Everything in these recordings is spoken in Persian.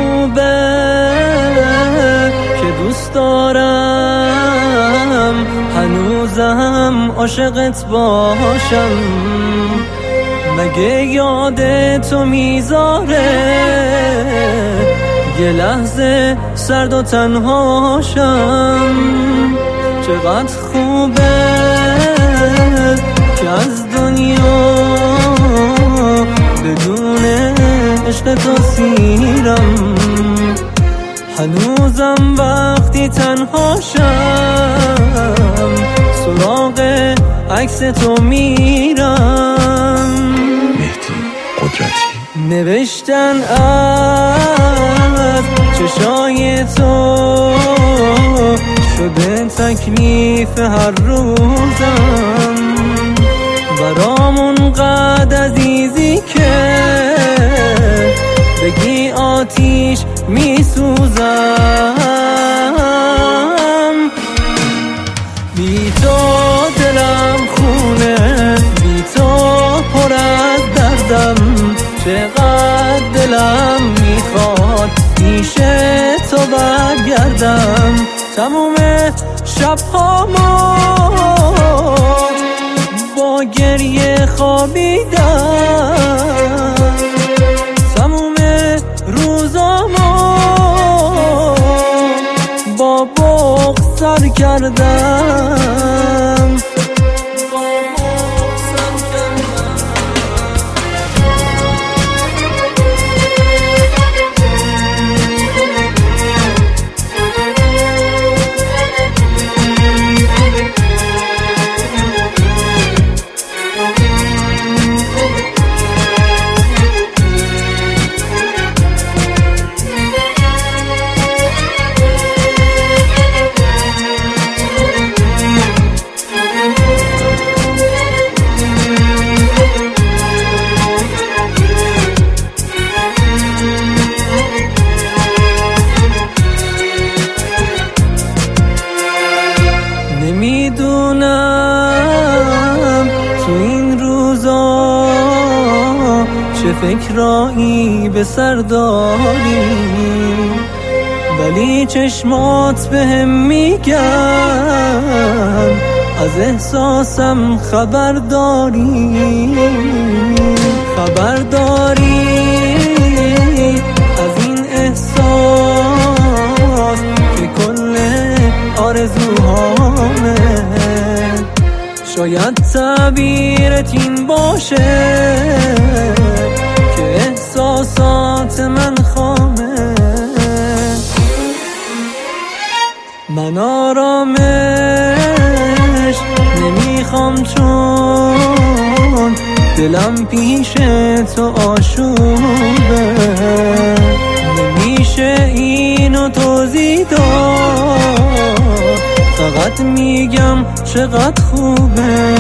خوبه که دوست دارم هنوزم عاشقت باشم. مگه یاد تو میذاره یه لحظه سرد و تنهاشم؟ چقدر خوبه که از دنیا بدون عشق تو سیرم. هنوزم وقتی تنهاشم سراغ عکس تو میرم. مهدی قدرتی نوشتن از چشای تو شده تکلیف هر روزم. برامون قد عزیزی که بگی آتیش میسوزم. بی تو دلم خونه، بی تو پر از دردم. چقدر دلم میخواد پیش تو برگردم. تموم شبهامو با گریه خوابیدم. تموم روزامو با بغض سر کردم. نمیدونم تو این روزا چه فکرایی به سر داری، ولی چشمات بهم میگن از احساسم خبرداری. خبرداری از این احساس که کل آرزوهامه. شاید تعبیرت این باشه که احساسات من خامه. من آرامش نمیخوام چون دلم پیش تو آشوبه. نمیشه اینو توضیح داد، فقط میگم چقدر خوبه.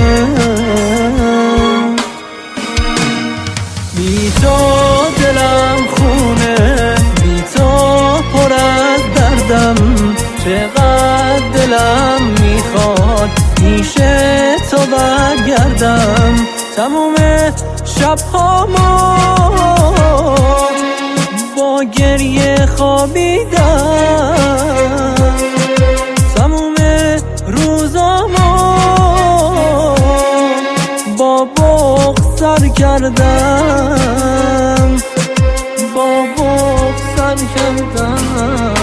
بی تو دلم خونه، بی تو پر از دردم. چقدر دلم میخواد پیش تو برگردم. تموم شبهامو با گریه خوابیدم. تموم روزامو با بغض سر کردم. با بغض سر کردم.